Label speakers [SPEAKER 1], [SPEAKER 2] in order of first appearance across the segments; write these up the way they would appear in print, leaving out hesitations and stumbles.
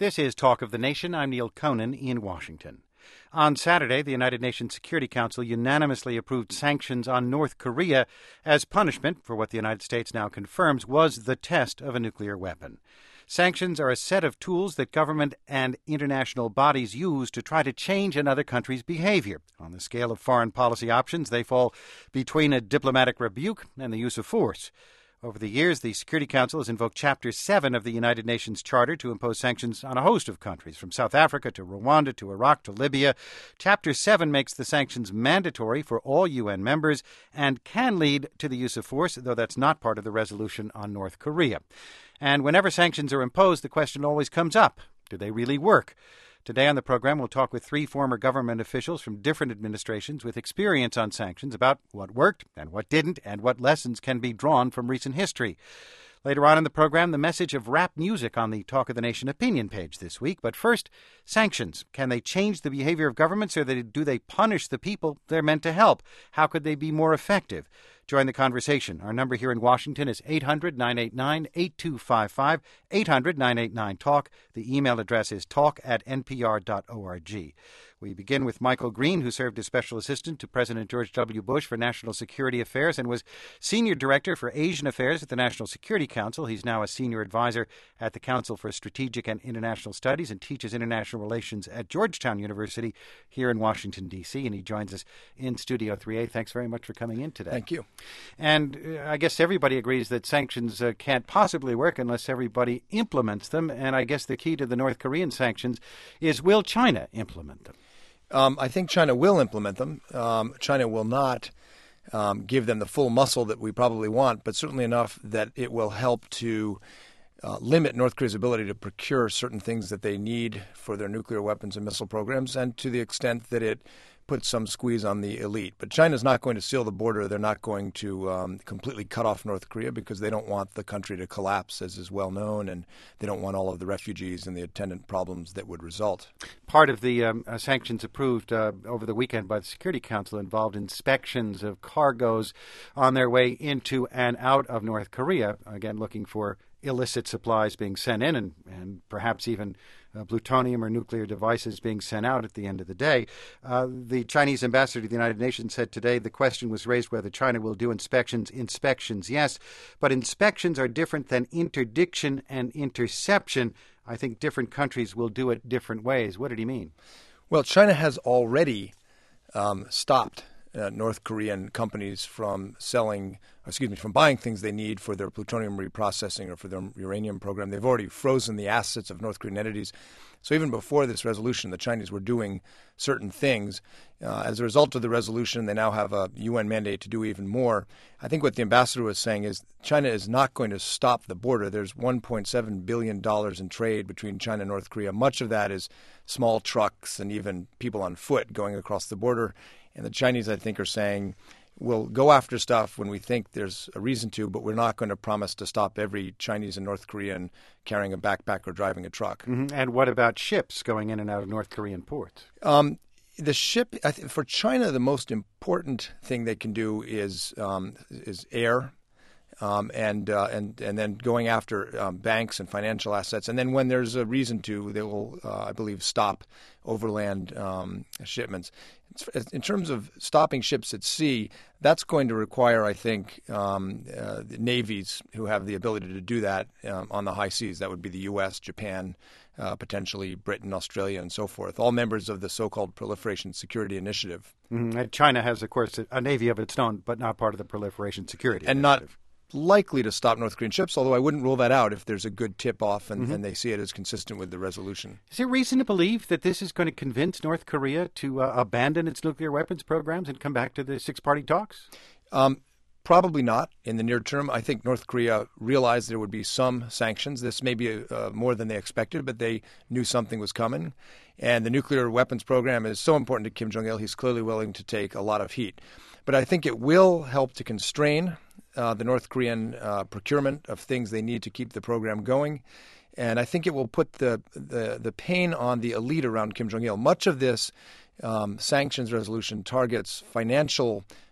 [SPEAKER 1] This is Talk of the Nation. I'm Neil Conan in Washington. On Saturday, the United Nations Security Council unanimously approved sanctions on North Korea as punishment for what the United States now confirms was the test of a nuclear weapon. Sanctions are a set of tools that government and international bodies use to try to change another country's behavior. On the scale of foreign policy options, they fall between a diplomatic rebuke and the use of force. Over the years, the Security Council has invoked Chapter 7 of the United Nations Charter to impose sanctions on a host of countries, from South Africa to Rwanda to Iraq to Libya. Chapter 7 makes the sanctions mandatory for all UN members and can lead to the use of force, though that's not part of the resolution on North Korea. And whenever sanctions are imposed, the question always comes up, do they really work? Today on the program, we'll talk with three former government officials from different administrations with experience on sanctions about what worked and what didn't and what lessons can be drawn from recent history. Later on in the program, the message of rap music on the Talk of the Nation opinion page this week. But first, sanctions. Can they change the behavior of governments, or do they punish the people they're meant to help? How could they be more effective? Join the conversation. Our number here in Washington is 800-989-8255, 800-989-TALK. The email address is talk@npr.org. We begin with Michael Green, who served as Special Assistant to President George W. Bush for National Security Affairs and was Senior Director for Asian Affairs at the National Security Council. He's now a Senior Advisor at the Council for Strategic and International Studies and teaches international relations at Georgetown University here in Washington, D.C., and he joins us in Studio 3A. Thanks very much for coming in today.
[SPEAKER 2] Thank you.
[SPEAKER 1] And I guess everybody agrees that sanctions can't possibly work unless everybody implements them, and I guess the key to the North Korean sanctions is, will China implement them?
[SPEAKER 2] I think China will implement them. China will not give them the full muscle that we probably want, but certainly enough that it will help to limit North Korea's ability to procure certain things that they need for their nuclear weapons and missile programs, and to the extent that it puts some squeeze on the elite. But China's not going to seal the border. They're not going to completely cut off North Korea because they don't want the country to collapse, as is well known, and they don't want all of the refugees and the attendant problems that would result.
[SPEAKER 1] Part of the sanctions approved over the weekend by the Security Council involved inspections of cargoes on their way into and out of North Korea, again looking for illicit supplies being sent in and perhaps even plutonium or nuclear devices being sent out at the end of the day. The Chinese ambassador to the United Nations said today the question was raised whether China will do inspections. Inspections, yes, but inspections are different than interdiction and interception. I think different countries will do it different ways. What did he mean?
[SPEAKER 2] Well, China has already stopped North Korean companies from from buying things they need for their plutonium reprocessing or for their uranium program. They've already frozen the assets of North Korean entities. So even before this resolution, the Chinese were doing certain things. As a result of the resolution, they now have a UN mandate to do even more. I think what the ambassador was saying is China is not going to stop the border. There's $1.7 billion in trade between China and North Korea. Much of that is small trucks and even people on foot going across the border. And the Chinese, I think, are saying, we'll go after stuff when we think there's a reason to, but we're not going to promise to stop every Chinese and North Korean carrying a backpack or driving a truck.
[SPEAKER 1] Mm-hmm. And what about ships going in and out of North Korean ports?
[SPEAKER 2] The ship, for China, the most important thing they can do is air. And then going after banks and financial assets. And then when there's a reason to, they will, I believe, stop overland shipments. In terms of stopping ships at sea, that's going to require, I think, the navies who have the ability to do that on the high seas. That would be the U.S., Japan, potentially Britain, Australia, and so forth, all members of the so-called Proliferation Security Initiative.
[SPEAKER 1] Mm-hmm. And China has, of course, a navy of its own, but not part of the Proliferation Security
[SPEAKER 2] and
[SPEAKER 1] Initiative.
[SPEAKER 2] Not likely to stop North Korean ships, although I wouldn't rule that out if there's a good tip-off and they see it as consistent with the resolution.
[SPEAKER 1] Is there reason to believe that this is going to convince North Korea to abandon its nuclear weapons programs and come back to the six-party talks?
[SPEAKER 2] Probably not in the near term. I think North Korea realized there would be some sanctions. This may be more than they expected, but they knew something was coming. And the nuclear weapons program is so important to Kim Jong-il, he's clearly willing to take a lot of heat. But I think it will help to constrain the North Korean procurement of things they need to keep the program going. And I think it will put the pain on the elite around Kim Jong-il. Much of this sanctions resolution targets financial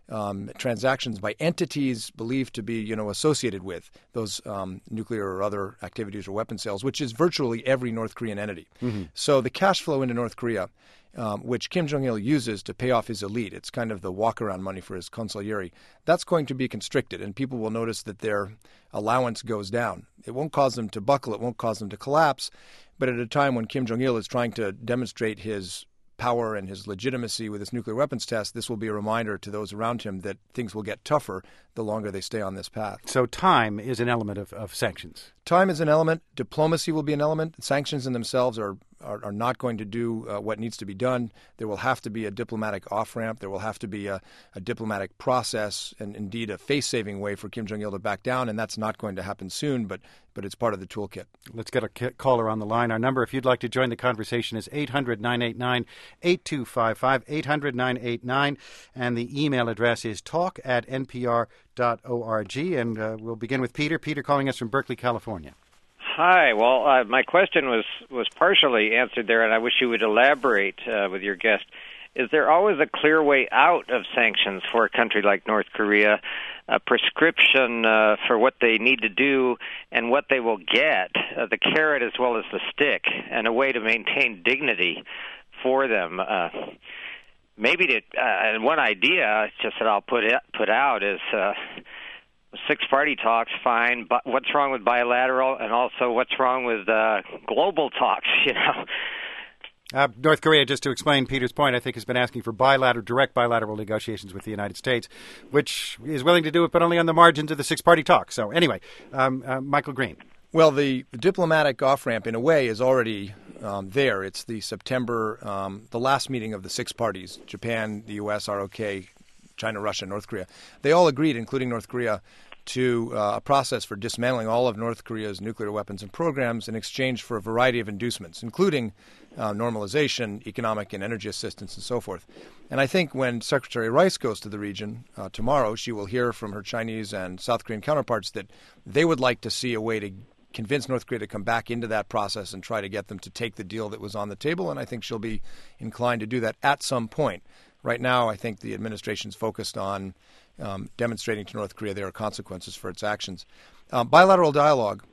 [SPEAKER 2] transactions by entities believed to be, associated with those nuclear or other activities or weapon sales, which is virtually every North Korean entity. Mm-hmm. So the cash flow into North Korea, which Kim Jong-il uses to pay off his elite, it's kind of the walk-around money for his consigliere, that's going to be constricted, and people will notice that their allowance goes down. It won't cause them to buckle, it won't cause them to collapse, but at a time when Kim Jong-il is trying to demonstrate his power and his legitimacy with his nuclear weapons test, this will be a reminder to those around him that things will get tougher the longer they stay on this path.
[SPEAKER 1] So time is an element of sanctions.
[SPEAKER 2] Time is an element. Diplomacy will be an element. Sanctions in themselves are not going to do what needs to be done. There will have to be a diplomatic off-ramp. There will have to be a diplomatic process and indeed a face-saving way for Kim Jong-il to back down, and that's not going to happen soon, but it's part of the toolkit.
[SPEAKER 1] Let's get a caller on the line. Our number, if you'd like to join the conversation, is 800-989-8255, 800-989, and the email address is talk@npr.org, and we'll begin with Peter. Peter calling us from Berkeley, California.
[SPEAKER 3] Hi. Well, my question was partially answered there, and I wish you would elaborate with your guest. Is there always a clear way out of sanctions for a country like North Korea, a prescription for what they need to do and what they will get, the carrot as well as the stick, and a way to maintain dignity for them? Maybe one idea, just that I'll put out, is six-party talks, fine, but what's wrong with bilateral, and also what's wrong with global talks,
[SPEAKER 1] North Korea, just to explain Peter's point, I think has been asking for direct bilateral negotiations with the United States, which is willing to do it, but only on the margins of the six-party talks. So anyway, Michael Green.
[SPEAKER 2] Well, the diplomatic off-ramp, in a way, is already there. It's the September, the last meeting of the six parties, Japan, the U.S., ROK, China, Russia, North Korea. They all agreed, including North Korea, to a process for dismantling all of North Korea's nuclear weapons and programs in exchange for a variety of inducements, including normalization, economic and energy assistance, and so forth. And I think when Secretary Rice goes to the region tomorrow, she will hear from her Chinese and South Korean counterparts that they would like to see a way to convince North Korea to come back into that process and try to get them to take the deal that was on the table. And I think she'll be inclined to do that at some point. Right now, I think the administration's focused on demonstrating to North Korea there are consequences for its actions. Bilateral dialogue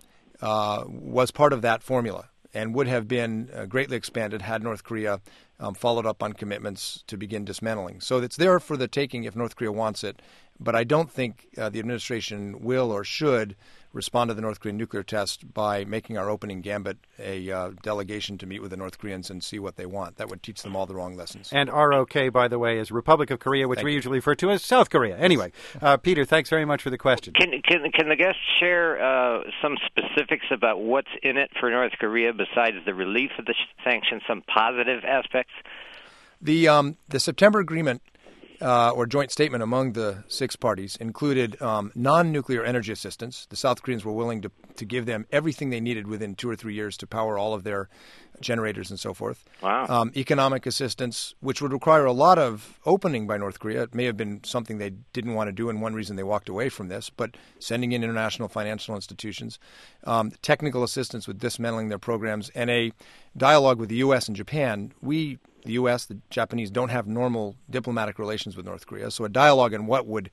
[SPEAKER 2] was part of that formula and would have been greatly expanded had North Korea followed up on commitments to begin dismantling. So it's there for the taking if North Korea wants it, but I don't think the administration will or should respond to the North Korean nuclear test by making our opening gambit a delegation to meet with the North Koreans and see what they want. That would teach them all the wrong lessons.
[SPEAKER 1] And ROK, by the way, is Republic of Korea, which we usually refer to as South Korea. Anyway, Peter, thanks very much for the question.
[SPEAKER 3] Can the guests share some specifics about what's in it for North Korea besides the relief of the sanctions, some positive aspects?
[SPEAKER 2] The September agreement or joint statement among the six parties included non-nuclear energy assistance. The South Koreans were willing to give them everything they needed within 2 or 3 years to power all of their generators and so forth.
[SPEAKER 3] Wow.
[SPEAKER 2] Economic assistance, which would require a lot of opening by North Korea. It may have been something they didn't want to do, and one reason they walked away from this, but sending in international financial institutions, technical assistance with dismantling their programs, and a dialogue with the U.S. and Japan. The U.S., the Japanese, don't have normal diplomatic relations with North Korea, so a dialogue on what would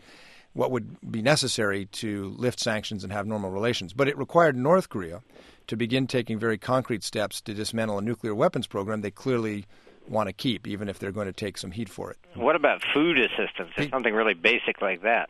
[SPEAKER 2] be necessary to lift sanctions and have normal relations. But it required North Korea to begin taking very concrete steps to dismantle a nuclear weapons program they clearly want to keep, even if they're going to take some heat for it.
[SPEAKER 3] What about food assistance? It's something really basic like that.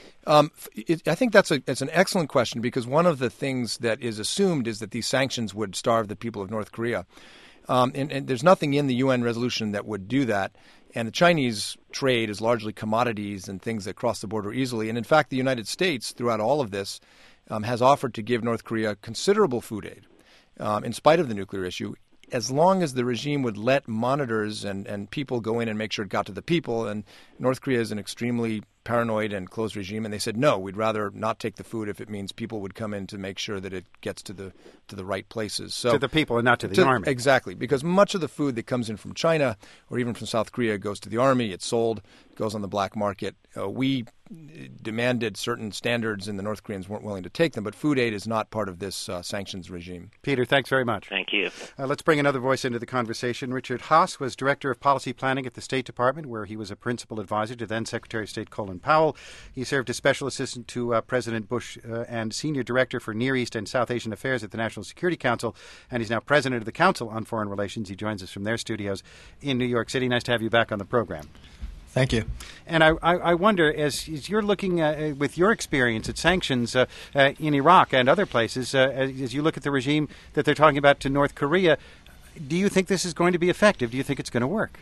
[SPEAKER 2] I think it's an excellent question, because one of the things that is assumed is that these sanctions would starve the people of North Korea. And there's nothing in the UN resolution that would do that. And the Chinese trade is largely commodities and things that cross the border easily. And in fact, the United States, throughout all of this, has offered to give North Korea considerable food aid, in spite of the nuclear issue, as long as the regime would let monitors and people go in and make sure it got to the people. And North Korea is an extremely paranoid and closed regime, and they said, no, we'd rather not take the food if it means people would come in to make sure that it gets to the right places. So
[SPEAKER 1] to the people and not to the army.
[SPEAKER 2] Exactly, because much of the food that comes in from China or even from South Korea goes to the army, it's sold, goes on the black market. We demanded certain standards and the North Koreans weren't willing to take them. But food aid is not part of this sanctions regime.
[SPEAKER 1] Peter, thanks very much.
[SPEAKER 3] Thank you.
[SPEAKER 1] Let's bring another voice into the conversation. Richard Haass was Director of Policy Planning at the State Department, where he was a principal advisor to then Secretary of State Colin Powell. He served as Special Assistant to President Bush and Senior Director for Near East and South Asian Affairs at the National Security Council, and he's now President of the Council on Foreign Relations. He joins us from their studios in New York City. Nice to have you back on the program.
[SPEAKER 4] Thank you.
[SPEAKER 1] And I wonder, as you're looking with your experience at sanctions in Iraq and other places, as you look at the regime that they're talking about to North Korea, do you think this is going to be effective? Do you think it's going to work?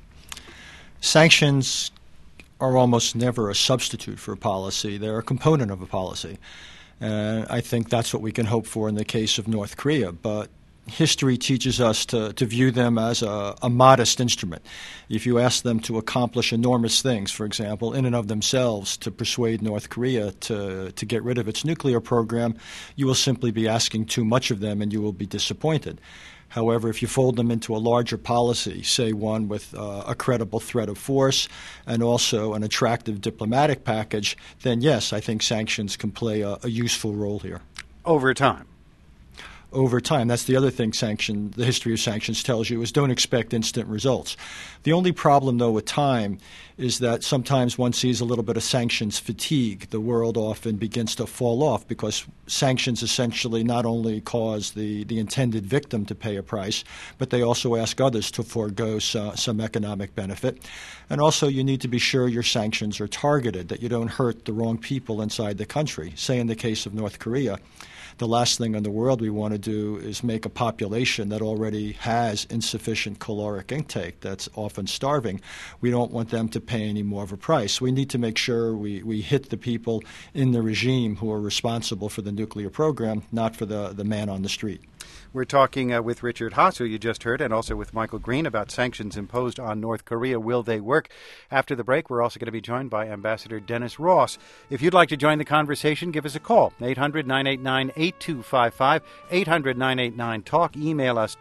[SPEAKER 4] Sanctions are almost never a substitute for a policy. They're a component of a policy. I think that's what we can hope for in the case of North Korea. But history teaches us to view them as a modest instrument. If you ask them to accomplish enormous things, for example, in and of themselves, to persuade North Korea to get rid of its nuclear program, you will simply be asking too much of them and you will be disappointed. However, if you fold them into a larger policy, say one with a credible threat of force and also an attractive diplomatic package, then yes, I think sanctions can play a useful role here.
[SPEAKER 1] Over time.
[SPEAKER 4] Over time. That's the other thing the history of sanctions tells you, is don't expect instant results. The only problem, though, with time is that sometimes one sees a little bit of sanctions fatigue. The world often begins to fall off because sanctions essentially not only cause the intended victim to pay a price, but they also ask others to forego some economic benefit. And also you need to be sure your sanctions are targeted, that you don't hurt the wrong people inside the country. Say in the case of North Korea, the last thing in the world we want to do is make a population that already has insufficient caloric intake, that's often starving. We don't want them to pay any more of a price. We need to make sure we hit the people in the regime who are responsible for the nuclear program, not for the man on the street.
[SPEAKER 1] We're talking with Richard Haass, who you just heard, and also with Michael Green about sanctions imposed on North Korea. Will they work? After the break, we're also going to be joined by Ambassador Dennis Ross. If you'd like to join the conversation, give us a call, 800-989-8255, 800-989-TALK. Email us,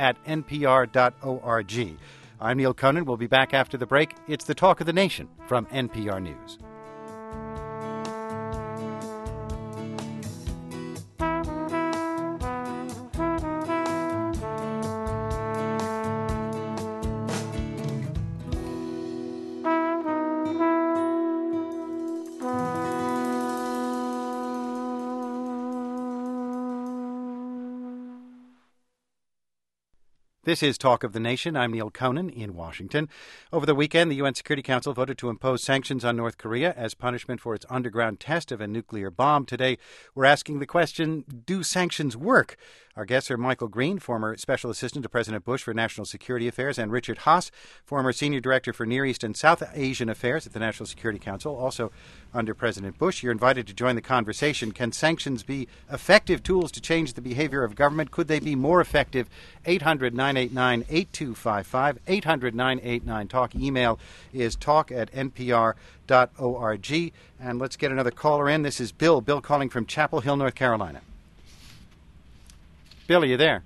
[SPEAKER 1] talk@npr.org. I'm Neil Conan. We'll be back after the break. It's the Talk of the Nation from NPR News. This is Talk of the Nation. I'm Neil Conan in Washington. Over the weekend, the UN Security Council voted to impose sanctions on North Korea as punishment for its underground test of a nuclear bomb. Today, we're asking the question, do sanctions work? Our guests are Michael Green, former Special Assistant to President Bush for National Security Affairs, and Richard Haass, former Senior Director for Near East and South Asian Affairs at the National Security Council, also under President Bush. You're invited to join the conversation. Can sanctions be effective tools to change the behavior of government? Could they be more effective? 800-989-8255, 800-989-TALK. Email is talk@npr.org. And let's get another caller in. This is Bill. Bill calling from Chapel Hill, North Carolina. Bill, are you there?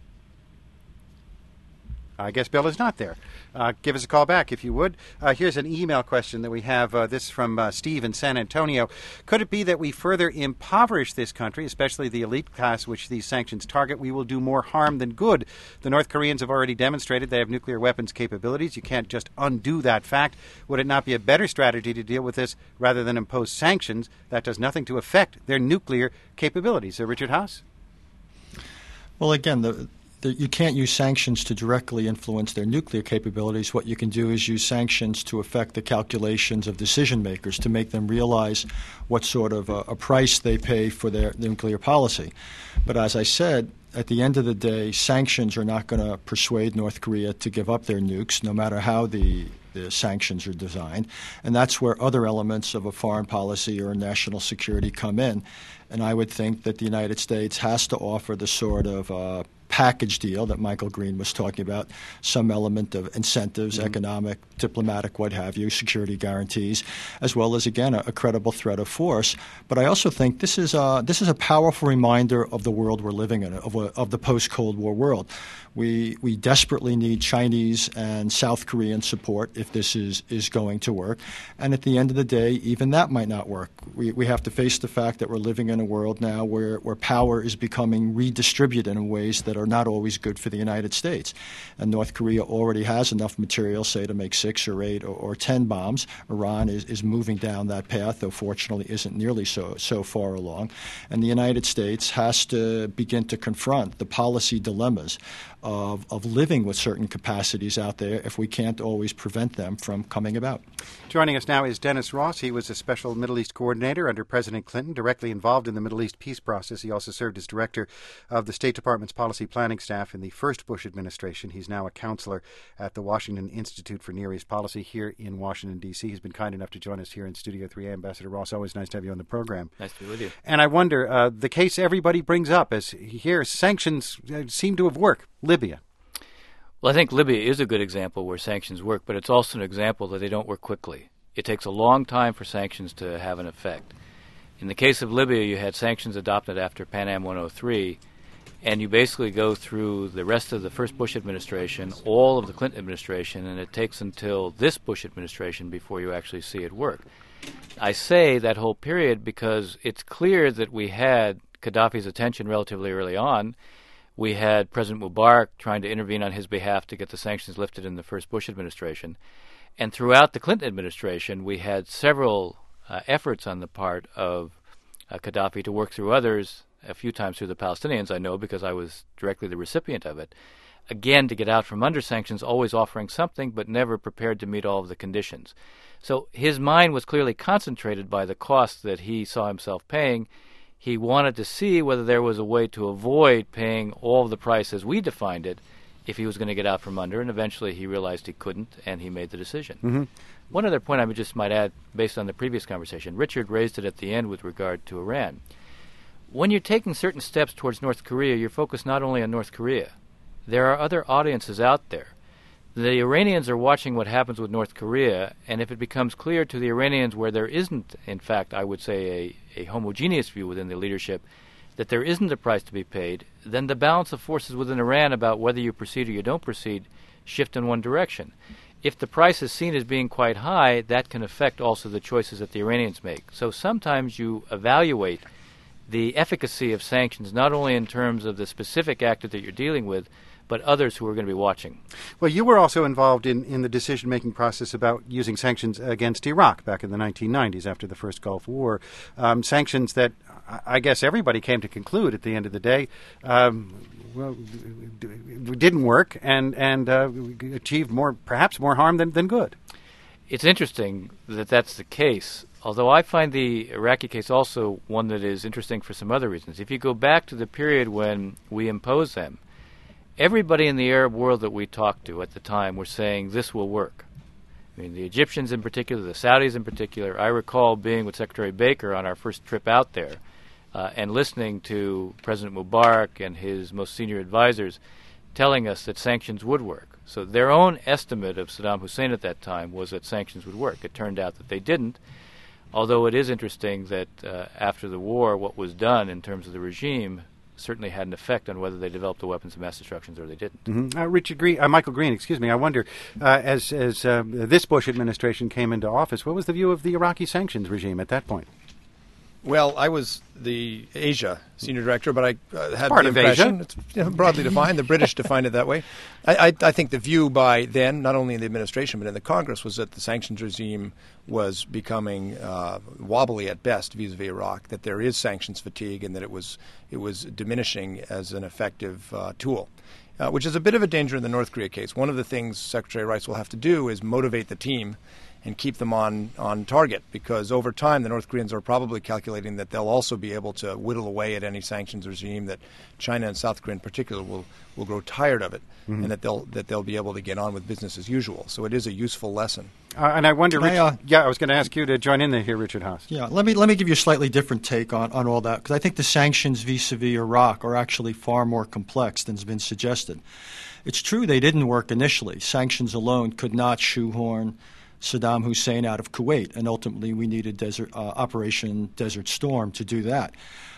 [SPEAKER 1] I guess Bill is not there. Give us a call back if you would. Here's an email question that we have. This from Steve in San Antonio. Could it be that we further impoverish this country, especially the elite class which these sanctions target? We will do more harm than good. The North Koreans have already demonstrated they have nuclear weapons capabilities. You can't just undo that fact. Would it not be a better strategy to deal with this rather than impose sanctions that does nothing to affect their nuclear capabilities? Richard Haass?
[SPEAKER 4] Well, again, you can't use sanctions to directly influence their nuclear capabilities. What you can do is use sanctions to affect the calculations of decision makers, to make them realize what sort of a price they pay for their nuclear policy. But as I said, at the end of the day, sanctions are not going to persuade North Korea to give up their nukes, no matter how the sanctions are designed. And that's where other elements of a foreign policy or national security come in. And I would think that the United States has to offer the sort of package deal that Michael Green was talking about, some element of incentives, economic, diplomatic, what have you, security guarantees, as well as, again, a credible threat of force. But I also think this is a powerful reminder of the world we're living in, of the post-Cold War world. We desperately need Chinese and South Korean support if this is going to work. And at the end of the day, even that might not work. We have to face the fact that we're living in a world now where power is becoming redistributed in ways that are not always good for the United States. And North Korea already has enough material, say, to make 6 or 8 or 10 bombs. Iran is moving down that path, though fortunately isn't nearly so far along. And the United States has to begin to confront the policy dilemmas of living with certain capacities out there if we can't always prevent them from coming about.
[SPEAKER 1] Joining us now is Dennis Ross. He was a special Middle East coordinator under President Clinton, directly involved in the Middle East peace process. He also served as director of the State Department's policy planning staff in the first Bush administration. He's now a counselor at the Washington Institute for Near East Policy here in Washington, D.C. He's been kind enough to join us here in Studio 3A. Ambassador Ross, always nice to have you on the program.
[SPEAKER 5] Nice to be with you.
[SPEAKER 1] And I wonder, the case everybody brings up is here, sanctions seem to have worked. Libya.
[SPEAKER 5] Well, I think Libya is a good example where sanctions work, but it's also an example that they don't work quickly. It takes a long time for sanctions to have an effect. In the case of Libya, you had sanctions adopted after Pan Am 103, and you basically go through the rest of the first Bush administration, all of the Clinton administration, and it takes until this Bush administration before you actually see it work. I say that whole period because it's clear that we had Gaddafi's attention relatively early on. We had President Mubarak trying to intervene on his behalf to get the sanctions lifted in the first Bush administration. And throughout the Clinton administration, we had several efforts on the part of Gaddafi to work through others, a few times through the Palestinians, I know, because I was directly the recipient of it, again to get out from under sanctions, always offering something, but never prepared to meet all of the conditions. So his mind was clearly concentrated by the cost that he saw himself paying. He wanted to see whether there was a way to avoid paying all of the price as we defined it if he was going to get out from under, and eventually he realized he couldn't, and he made the decision. Mm-hmm. One other point I just might add, based on the previous conversation, Richard raised it at the end with regard to Iran. When you're taking certain steps towards North Korea, you're focused not only on North Korea. There are other audiences out there. The Iranians are watching what happens with North Korea, and if it becomes clear to the Iranians where there isn't, in fact, I would say a homogeneous view within the leadership, that there isn't a price to be paid, then the balance of forces within Iran about whether you proceed or you don't proceed shift in one direction. If the price is seen as being quite high, that can affect also the choices that the Iranians make. So sometimes you evaluate the efficacy of sanctions not only in terms of the specific actor that you're dealing with, but others who are going to be watching.
[SPEAKER 1] Well, you were also involved in the decision-making process about using sanctions against Iraq back in the 1990s after the first Gulf War. Sanctions that I guess everybody came to conclude at the end of the day didn't work and achieved perhaps more harm than good.
[SPEAKER 5] It's interesting that that's the case, although I find the Iraqi case also one that is interesting for some other reasons. If you go back to the period when we imposed them, everybody in the Arab world that we talked to at the time were saying this will work. I mean, the Egyptians in particular, the Saudis in particular. I recall being with Secretary Baker on our first trip out there and listening to President Mubarak and his most senior advisors telling us that sanctions would work. So their own estimate of Saddam Hussein at that time was that sanctions would work. It turned out that they didn't, although it is interesting that after the war, what was done in terms of the regime certainly had an effect on whether they developed the weapons of mass destruction or they didn't.
[SPEAKER 1] Mm-hmm. Michael Green, I wonder, as this Bush administration came into office, what was the view of the Iraqi sanctions regime at that point?
[SPEAKER 2] Well, I was the Asia senior director, but I had
[SPEAKER 1] part
[SPEAKER 2] the
[SPEAKER 1] of
[SPEAKER 2] impression,
[SPEAKER 1] Asia.
[SPEAKER 2] It's broadly defined, the British defined it that way. I think the view by then, not only in the administration but in the Congress, was that the sanctions regime was becoming wobbly at best vis-a-vis Iraq, that there is sanctions fatigue and that it was diminishing as an effective tool. Which is a bit of a danger in the North Korea case. One of the things Secretary Rice will have to do is motivate the team and keep them on target, because over time the North Koreans are probably calculating that they'll also be able to whittle away at any sanctions regime, that China and South Korea in particular will grow tired of it, mm-hmm. and that they'll be able to get on with business as usual. So it is a useful lesson.
[SPEAKER 1] And I wonder, I was going to ask you to join in there here, Richard Haass.
[SPEAKER 4] Yeah, let me give you a slightly different take on all that, because I think the sanctions vis-a-vis Iraq are actually far more complex than has been suggested. It's true they didn't work initially. Sanctions alone could not shoehorn Saddam Hussein out of Kuwait, and ultimately we needed Operation Desert Storm to do that.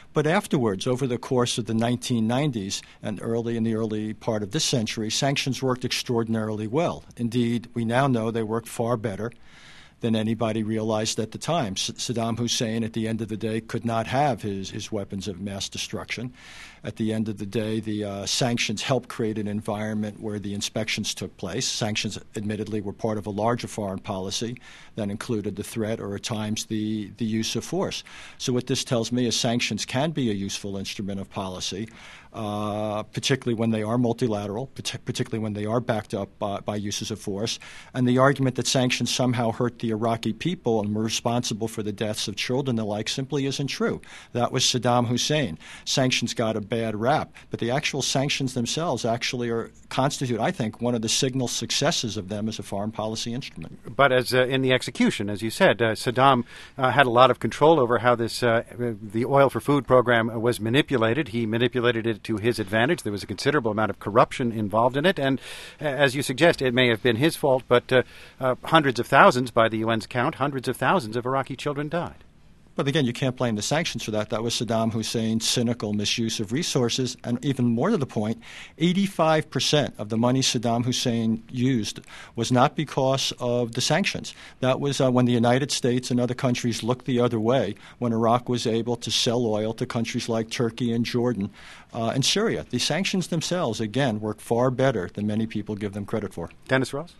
[SPEAKER 4] But afterwards, over the course of the 1990s and in the early part of this century, sanctions worked extraordinarily well. Indeed, we now know they worked far better than anybody realized at the time. Saddam Hussein, at the end of the day, could not have his weapons of mass destruction. At the end of the day, the sanctions helped create an environment where the inspections took place. Sanctions, admittedly, were part of a larger foreign policy that included the threat or, at times, the use of force. So what this tells me is sanctions can be a useful instrument of policy, particularly when they are multilateral, particularly when they are backed up by uses of force. And the argument that sanctions somehow hurt the Iraqi people and were responsible for the deaths of children and the like simply isn't true. That was Saddam Hussein. Sanctions got a bad rap, but the actual sanctions themselves actually constitute, I think, one of the signal successes of them as a foreign policy instrument.
[SPEAKER 1] But as in the execution, as you said, Saddam had a lot of control over how the oil for food program was manipulated. He manipulated it to his advantage. There was a considerable amount of corruption involved in it, and as you suggest, it may have been his fault, but hundreds of thousands, by the UN's count, hundreds of thousands of Iraqi children died.
[SPEAKER 4] But again, you can't blame the sanctions for that. That was Saddam Hussein's cynical misuse of resources. And even more to the point, 85% of the money Saddam Hussein used was not because of the sanctions. That was when the United States and other countries looked the other way, when Iraq was able to sell oil to countries like Turkey and Jordan and Syria. The sanctions themselves, again, work far better than many people give them credit for.
[SPEAKER 1] Dennis Ross?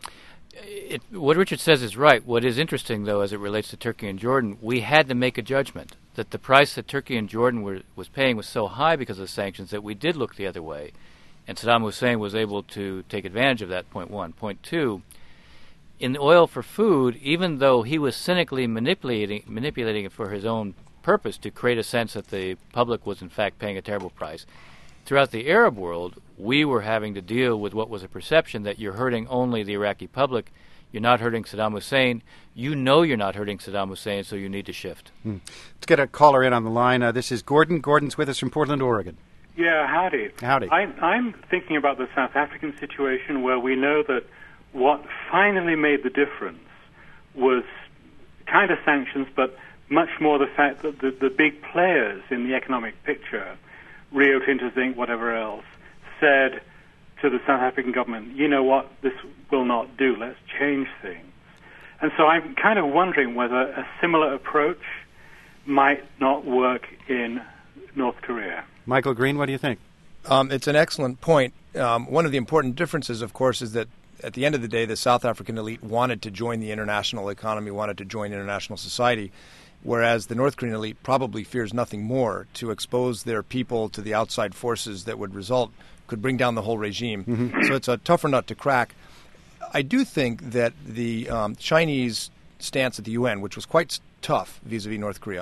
[SPEAKER 5] What Richard says is right. What is interesting, though, as it relates to Turkey and Jordan, we had to make a judgment that the price that Turkey and Jordan was paying was so high because of the sanctions that we did look the other way. And Saddam Hussein was able to take advantage of that, point one. Point two, in the oil for food, even though he was cynically manipulating it for his own purpose to create a sense that the public was in fact paying a terrible price, throughout the Arab world, we were having to deal with what was a perception that you're hurting only the Iraqi public, you're not hurting Saddam Hussein. You know you're not hurting Saddam Hussein, so you need to shift.
[SPEAKER 1] Let's get a caller in on the line. This is Gordon. Gordon's with us from Portland, Oregon.
[SPEAKER 6] Yeah, howdy.
[SPEAKER 1] Howdy.
[SPEAKER 6] I'm thinking about the South African situation where we know that what finally made the difference was kind of sanctions, but much more the fact that the big players in the economic picture, Rio Tinto, Zinc, whatever else, said to the South African government, you know what, this will not do, let's change things. And so I'm kind of wondering whether a similar approach might not work in North Korea.
[SPEAKER 1] Michael Green, what do you think?
[SPEAKER 2] It's an excellent point. One of the important differences, of course, is that at the end of the day, the South African elite wanted to join the international economy, wanted to join international society, whereas the North Korean elite probably fears nothing more to expose their people to the outside forces that could bring down the whole regime. Mm-hmm. So it's a tougher nut to crack. I do think that the Chinese stance at the UN, which was quite tough vis-a-vis North Korea,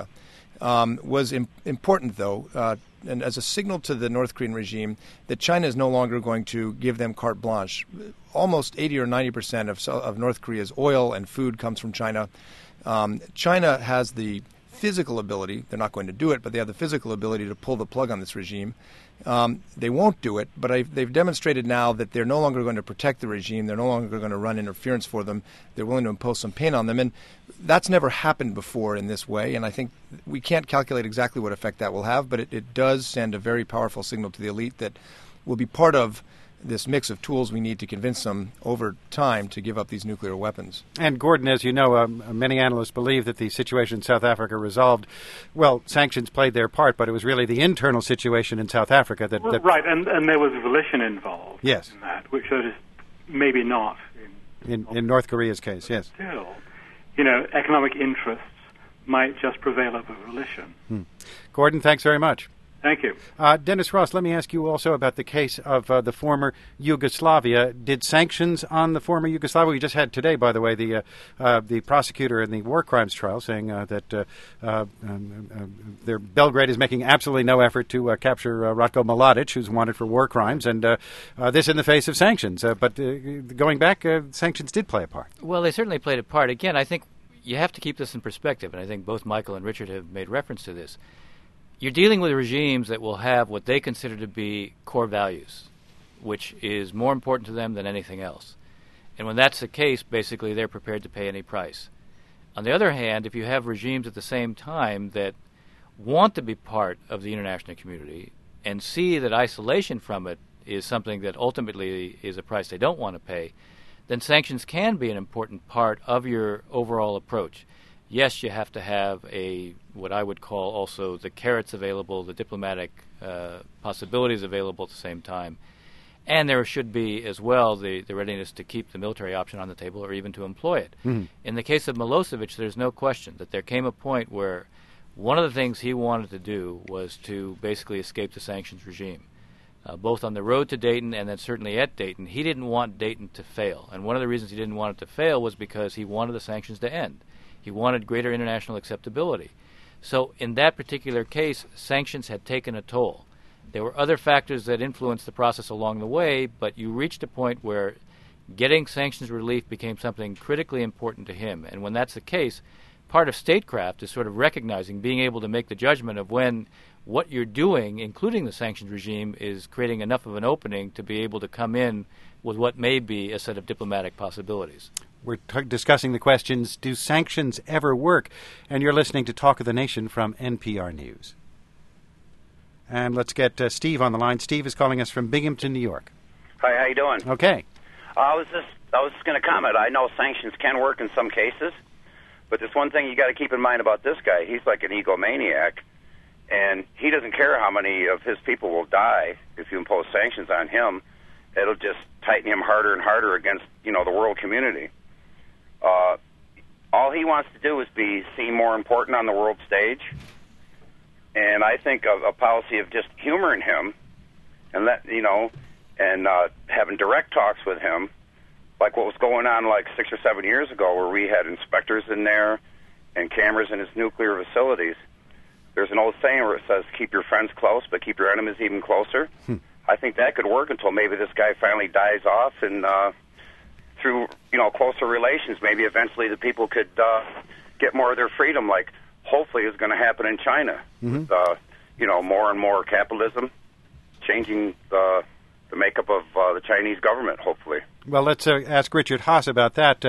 [SPEAKER 2] was important, though, and as a signal to the North Korean regime that China is no longer going to give them carte blanche. Almost 80 or 90% of North Korea's oil and food comes from China. China has the physical ability, they're not going to do it, but they have the physical ability to pull the plug on this regime. They won't do it, but they've demonstrated now that they're no longer going to protect the regime. They're no longer going to run interference for them. They're willing to impose some pain on them. And that's never happened before in this way. And I think we can't calculate exactly what effect that will have, but it does send a very powerful signal to the elite that will be part of this mix of tools we need to convince them over time to give up these nuclear weapons.
[SPEAKER 1] And Gordon, as you know, many analysts believe that the situation in South Africa resolved, well, sanctions played their part, but it was really the internal situation in South Africa that...
[SPEAKER 6] Right, and there was volition involved in that, which is maybe not
[SPEAKER 1] in North Korea's case, yes.
[SPEAKER 6] Still, economic interests might just prevail over volition.
[SPEAKER 1] Gordon, thanks very much.
[SPEAKER 6] Thank you.
[SPEAKER 1] Dennis Ross, let me ask you also about the case of the former Yugoslavia. Did sanctions on the former Yugoslavia, we just had today, by the way, the prosecutor in the war crimes trial saying that Belgrade is making absolutely no effort to capture Ratko Mladic, who's wanted for war crimes, and this in the face of sanctions. But going back, sanctions did play a part.
[SPEAKER 5] Well, they certainly played a part. Again, I think you have to keep this in perspective, and I think both Michael and Richard have made reference to this. You're dealing with regimes that will have what they consider to be core values, which is more important to them than anything else. And when that's the case, basically they're prepared to pay any price. On the other hand, if you have regimes at the same time that want to be part of the international community and see that isolation from it is something that ultimately is a price they don't want to pay, then sanctions can be an important part of your overall approach. Yes, you have to have what I would call also the carrots available, the diplomatic possibilities available at the same time. And there should be as well the readiness to keep the military option on the table or even to employ it. Mm-hmm. In the case of Milosevic, there's no question that there came a point where one of the things he wanted to do was to basically escape the sanctions regime. Both on the road to Dayton and then certainly at Dayton, he didn't want Dayton to fail. And one of the reasons he didn't want it to fail was because he wanted the sanctions to end. He wanted greater international acceptability. So in that particular case, sanctions had taken a toll. There were other factors that influenced the process along the way, but you reached a point where getting sanctions relief became something critically important to him. And when that's the case, part of statecraft is sort of recognizing, being able to make the judgment of when what you're doing, including the sanctions regime, is creating enough of an opening to be able to come in with what may be a set of diplomatic possibilities.
[SPEAKER 1] We're discussing the questions, do sanctions ever work? And you're listening to Talk of the Nation from NPR News. And let's get Steve on the line. Steve is calling us from Binghamton, New York.
[SPEAKER 7] Hi, how you doing?
[SPEAKER 1] Okay.
[SPEAKER 7] I was just going to comment. I know sanctions can work in some cases, but there's one thing you got to keep in mind about this guy. He's like an egomaniac, and he doesn't care how many of his people will die if you impose sanctions on him. It'll just tighten him harder and harder against, the world community. All he wants to do is be seen more important on the world stage. And I think a policy of just humoring him and having direct talks with him, like what was going on like 6 or 7 years ago, where we had inspectors in there and cameras in his nuclear facilities. There's an old saying where it says, keep your friends close, but keep your enemies even closer. I think that could work until maybe this guy finally dies off, and through closer relations, maybe eventually the people could get more of their freedom, like hopefully is going to happen in China. Mm-hmm. With, more and more capitalism, changing the makeup of the Chinese government, hopefully.
[SPEAKER 1] Well, let's ask Richard Haass about that.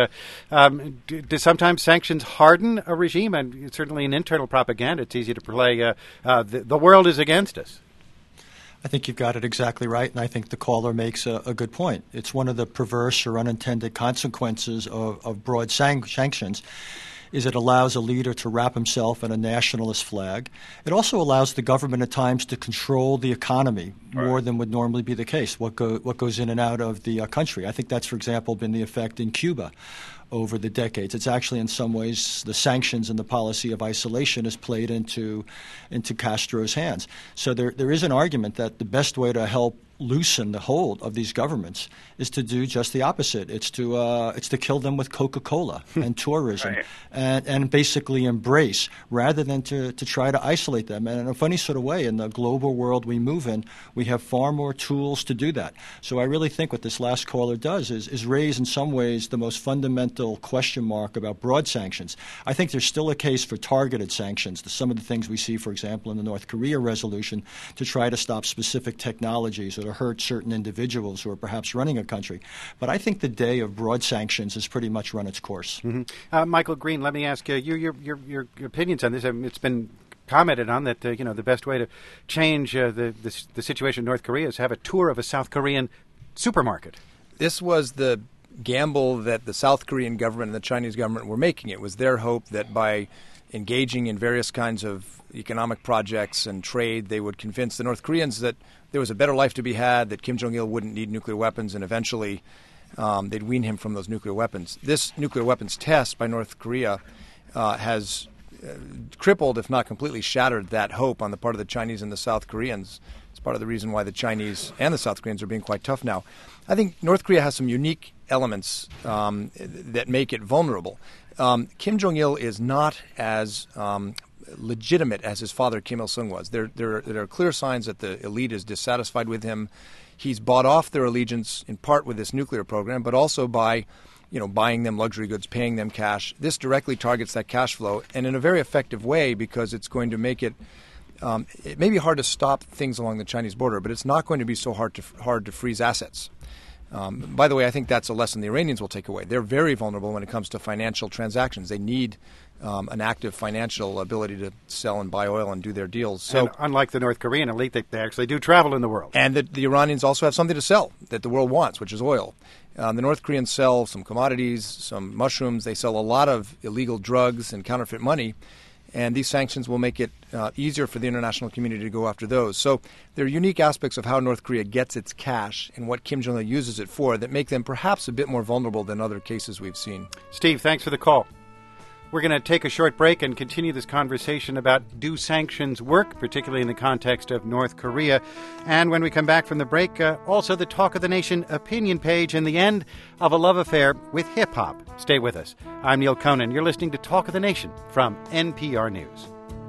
[SPEAKER 1] Do sometimes sanctions harden a regime? And certainly in internal propaganda, it's easy to play the world is against us.
[SPEAKER 4] I think you've got it exactly right, and I think the caller makes a good point. It's one of the perverse or unintended consequences of broad sanctions is it allows a leader to wrap himself in a nationalist flag. It also allows the government at times to control the economy more than would normally be the case, what goes in and out of the country. I think that's, for example, been the effect in Cuba over the decades. It's actually in some ways the sanctions and the policy of isolation has played into Castro's hands. So there is an argument that the best way to help loosen the hold of these governments is to do just the opposite. It's to kill them with Coca-Cola and tourism and basically embrace rather than to try to isolate them. And in a funny sort of way, in the global world we move in, we have far more tools to do that. So I really think what this last caller does is raise in some ways the most fundamental question mark about broad sanctions. I think there's still a case for targeted sanctions, some of the things we see, for example, in the North Korea resolution to try to stop specific technologies or to hurt certain individuals who are perhaps running a country. But I think the day of broad sanctions has pretty much run its course.
[SPEAKER 1] Mm-hmm. Michael Green, let me ask you your opinions on this. It's been commented on that the best way to change the situation in North Korea is have a tour of a South Korean supermarket.
[SPEAKER 2] This was the gamble that the South Korean government and the Chinese government were making. It was their hope that by engaging in various kinds of economic projects and trade, they would convince the North Koreans that there was a better life to be had, that Kim Jong-il wouldn't need nuclear weapons, and eventually they'd wean him from those nuclear weapons. This nuclear weapons test by North Korea has crippled, if not completely shattered, that hope on the part of the Chinese and the South Koreans. It's part of the reason why the Chinese and the South Koreans are being quite tough now. I think North Korea has some unique elements that make it vulnerable. Kim Jong-il is not as legitimate as his father Kim Il-sung was. There are clear signs that the elite is dissatisfied with him. He's bought off their allegiance in part with this nuclear program, but also by buying them luxury goods, paying them cash. This directly targets that cash flow, and in a very effective way, because it's going to make it may be hard to stop things along the Chinese border, but it's not going to be so hard to freeze assets. By the way, I think that's a lesson the Iranians will take away. They're very vulnerable when it comes to financial transactions. They need an active financial ability to sell and buy oil and do their deals. So,
[SPEAKER 1] and unlike the North Korean elite, they actually do travel in the world.
[SPEAKER 2] And the Iranians also have something to sell that the world wants, which is oil. The North Koreans sell some commodities, some mushrooms. They sell a lot of illegal drugs and counterfeit money. And these sanctions will make it easier for the international community to go after those. So there are unique aspects of how North Korea gets its cash and what Kim Jong-un uses it for that make them perhaps a bit more vulnerable than other cases we've seen.
[SPEAKER 1] Steve, thanks for the call. We're going to take a short break and continue this conversation about do sanctions work, particularly in the context of North Korea. And when we come back from the break, also the Talk of the Nation opinion page and the end of a love affair with hip-hop. Stay with us. I'm Neil Conan. You're listening to Talk of the Nation from NPR News.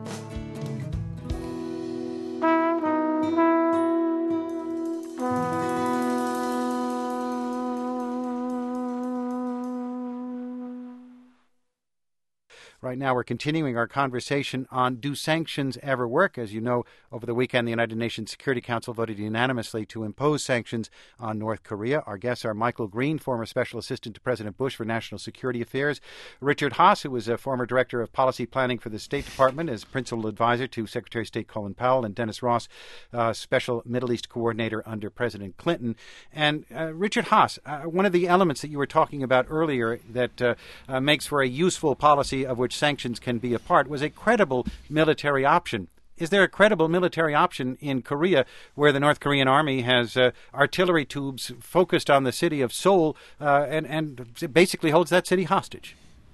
[SPEAKER 1] Right now, we're continuing our conversation on do sanctions ever work? As you know, over the weekend, the United Nations Security Council voted unanimously to impose sanctions on North Korea. Our guests are Michael Green, former Special Assistant to President Bush for National Security Affairs, Richard Haass, who was a former Director of Policy Planning for the State Department as Principal Advisor to Secretary of State Colin Powell, and Dennis Ross, Special Middle East Coordinator under President Clinton. And Richard Haass, one of the elements that you were talking about earlier that makes for a useful policy of which sanctions can be a part was a credible military option. Is there a credible military option in Korea where the North Korean army has artillery tubes focused on the city of Seoul and basically holds that city hostage?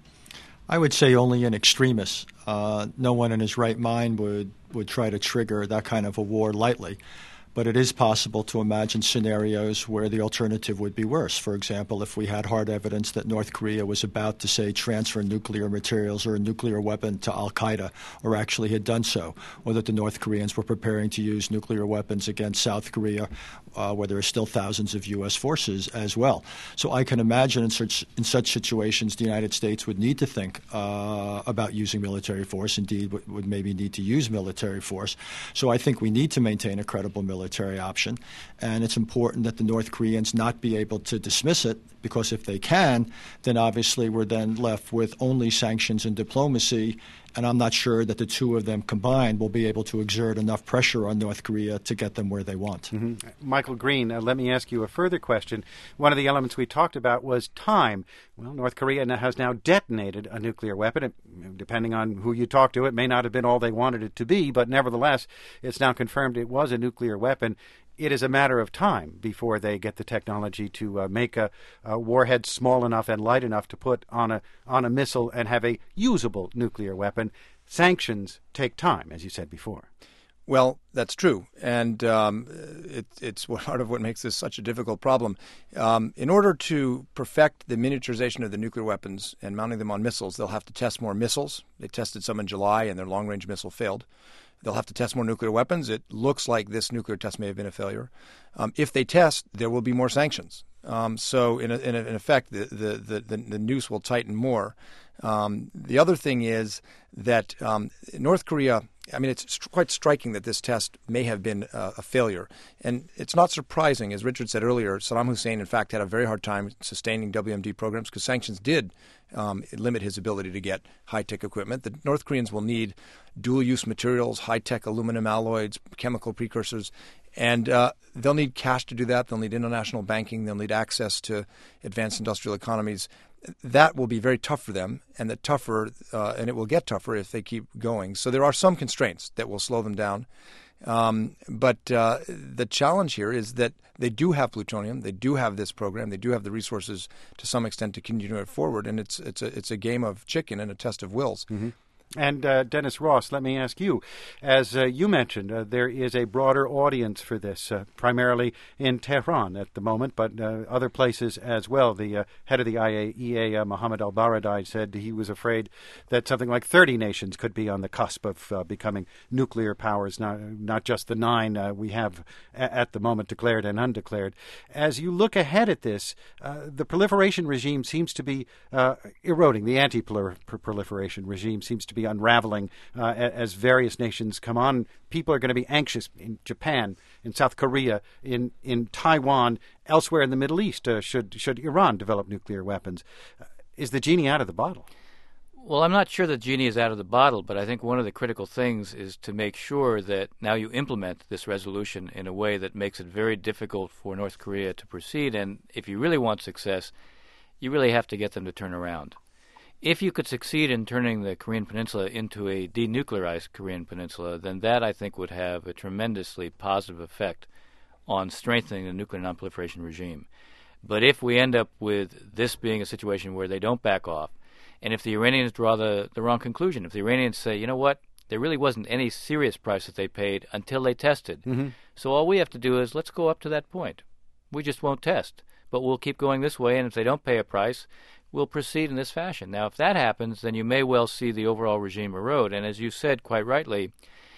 [SPEAKER 4] I would say only in extremis. No one in his right mind would try to trigger that kind of a war lightly. But it is possible to imagine scenarios where the alternative would be worse. For example, if we had hard evidence that North Korea was about to, say, transfer nuclear materials or a nuclear weapon to al-Qaeda, or actually had done so, or that the North Koreans were preparing to use nuclear weapons against South Korea, where there are still thousands of U.S. forces as well. So I can imagine in such situations the United States would need to think about using military force, indeed would maybe need to use military force. So I think we need to maintain a credible military option, and it's important that the North Koreans not be able to dismiss it, because if they can, then obviously we're then left with only sanctions and diplomacy, and I'm not sure that the two of them combined will be able to exert enough pressure on North Korea to get them where they want.
[SPEAKER 1] Mm-hmm. Michael Green, let me ask you a further question. One of the elements we talked about was time. Well, North Korea has now detonated a nuclear weapon. Depending on who you talk to, it may not have been all they wanted it to be, but nevertheless, it's now confirmed it was a nuclear weapon. It is a matter of time before they get the technology to make a warhead small enough and light enough to put on a missile and have a usable nuclear weapon. Sanctions take time, as you said before.
[SPEAKER 2] Well, that's true, and it's part of what makes this such a difficult problem. In order to perfect the miniaturization of the nuclear weapons and mounting them on missiles, they'll have to test more missiles. They tested some in July, and their long-range missile failed. They'll have to test more nuclear weapons. It looks like this nuclear test may have been a failure. If they test, there will be more sanctions. So in effect, the noose will tighten more. The other thing is that North Korea, I mean, it's quite striking that this test may have been a failure. And it's not surprising, as Richard said earlier, Saddam Hussein, in fact, had a very hard time sustaining WMD programs because sanctions did limit his ability to get high-tech equipment. The North Koreans will need dual-use materials, high-tech aluminum alloys, chemical precursors, and they'll need cash to do that. They'll need international banking. They'll need access to advanced industrial economies. That will be very tough for them, and and it will get tougher if they keep going. So there are some constraints that will slow them down. But the challenge here is that they do have plutonium, they do have this program, they do have the resources to some extent to continue it forward, and it's a game of chicken and a test of wills. Mm-hmm.
[SPEAKER 1] And Dennis Ross, let me ask you, as you mentioned, there is a broader audience for this, primarily in Tehran at the moment, but other places as well. The head of the IAEA, Mohammed al-Baradei, said he was afraid that something like 30 nations could be on the cusp of becoming nuclear powers, not just the 9 we have at the moment declared and undeclared. As you look ahead at this, the proliferation regime seems to be eroding. The anti-proliferation regime seems to be unraveling as various nations come on. People are going to be anxious in Japan, in South Korea, in Taiwan, elsewhere in the Middle East, should Iran develop nuclear weapons. Is the genie out of the bottle?
[SPEAKER 5] Well, I'm not sure the genie is out of the bottle, but I think one of the critical things is to make sure that now you implement this resolution in a way that makes it very difficult for North Korea to proceed. And if you really want success, you really have to get them to turn around. If you could succeed in turning the Korean Peninsula into a denuclearized Korean Peninsula, then that, I think, would have a tremendously positive effect on strengthening the nuclear nonproliferation regime. But if we end up with this being a situation where they don't back off, and if the Iranians draw the wrong conclusion, if the Iranians say, you know what, there really wasn't any serious price that they paid until they tested. Mm-hmm. So all we have to do is let's go up to that point. We just won't test, but we'll keep going this way, and if they don't pay a price, we'll proceed in this fashion. Now, if that happens, then you may well see the overall regime erode. And as you said quite rightly,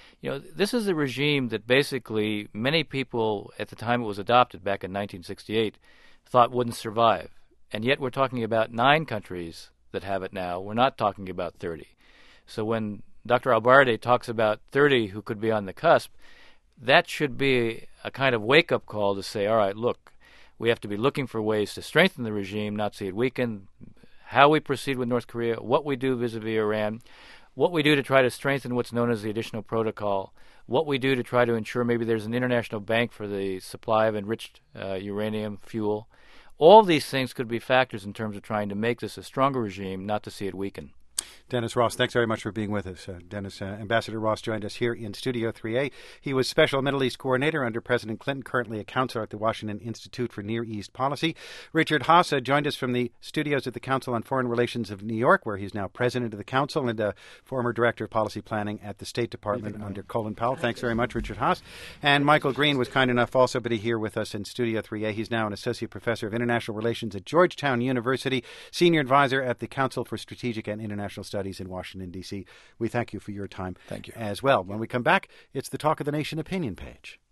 [SPEAKER 5] this is a regime that basically many people at the time it was adopted back in 1968 thought wouldn't survive. And yet we're talking about 9 countries that have it now. We're not talking about 30. So when Dr. Albarde talks about 30 who could be on the cusp, that should be a kind of wake-up call to say, all right, look, we have to be looking for ways to strengthen the regime, not see it weaken, how we proceed with North Korea, what we do vis-a-vis Iran, what we do to try to strengthen what's known as the additional protocol, what we do to try to ensure maybe there's an international bank for the supply of enriched uranium fuel. All these things could be factors in terms of trying to make this a stronger regime, not to see it weaken.
[SPEAKER 1] Dennis Ross, thanks very much for being with us. Ambassador Ross joined us here in Studio 3A. He was Special Middle East Coordinator under President Clinton, currently a counselor at the Washington Institute for Near East Policy. Richard Haass joined us from the studios at the Council on Foreign Relations of New York, where he's now president of the council and former director of policy planning at the State Department under Colin Powell. Thanks very much, Richard Haass. And Michael Green was kind enough also to be here with us in Studio 3A. He's now an associate professor of international relations at Georgetown University, senior advisor at the Council for Strategic and International Studies in Washington, D.C. We thank you for your time
[SPEAKER 2] thank you.
[SPEAKER 1] As well. When we come back, it's the Talk of the Nation opinion page.